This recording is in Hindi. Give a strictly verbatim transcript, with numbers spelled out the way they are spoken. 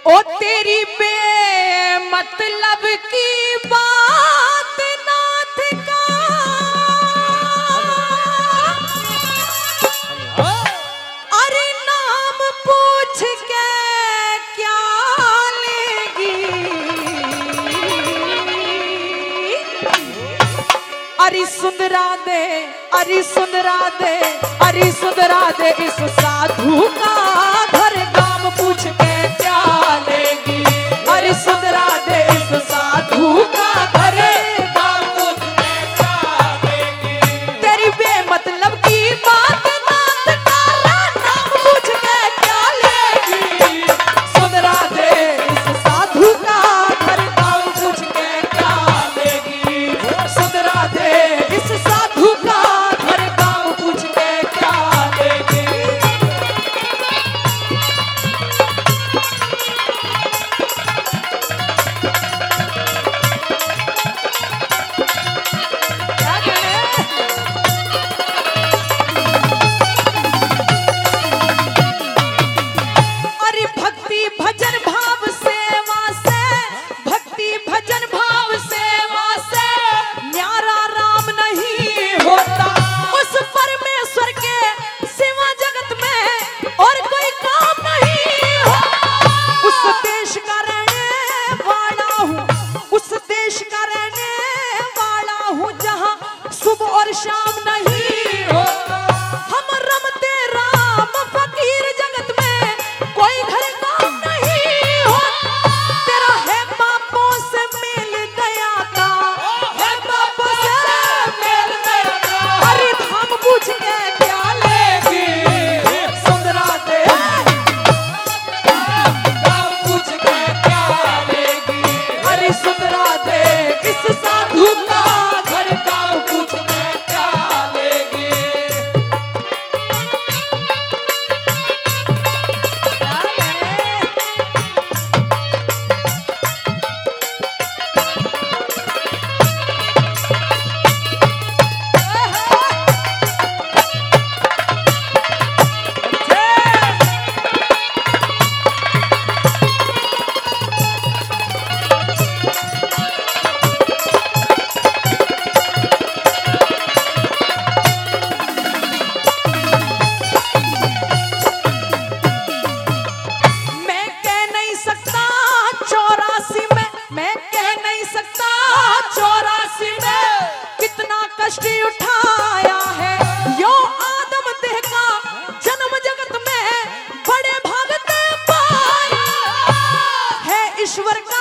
ओ तेरी बेमतलब की बात नाथ का, अरे नाम पूछ के क्या लेगी, अरे सुंदरा दे, अरे सुंदरा दे, अरे सुंदरा दे इस साधु का घर गाम पूछ के क्या लेगी, अरे सुंदरा दे इस साधु का घर गाम पूछ के क्या लेगी, तेरी बेमतलब की बात नाथ का नाम पूछ के क्या लेगी, सुंदरा दे इस साधु का घर गाम पूछ के क्या लेगी, सुंदरा दे इस साधु का घर गाम पूछ के क्या लेगी। अरे भक्ति भजन भाव सेवा से, भक्ति भजन भाव सेवा से न्यारा राम नहीं होता, उस परमेश्वर के सिवा जगत में और कोई काम नहीं होता, उस देश का रहने वाला हूँ, उस देश का रहने वाला हूँ जहाँ सुबह और शाम नहीं होता, हम रमते राम फकीर जगत में कोई घर काम नहीं होता, तेरा है बापों से मिल गया था, है बापों से मिल गया था, अरे धाम पूछ के क्या लेगी, सुंदरा दे धाम पूछ के क्या लेगी, अरे सुंदरा दे इस साधु का घर गाम पूछ के क्या लेगी। मैं कह नहीं सकता चौरासी में, मैं कह नहीं सकता चौरासी में कितना कष्ट उठाया है, यो आदम देह का जन्म जगत में बड़े भागते पाया है, ईश्वर का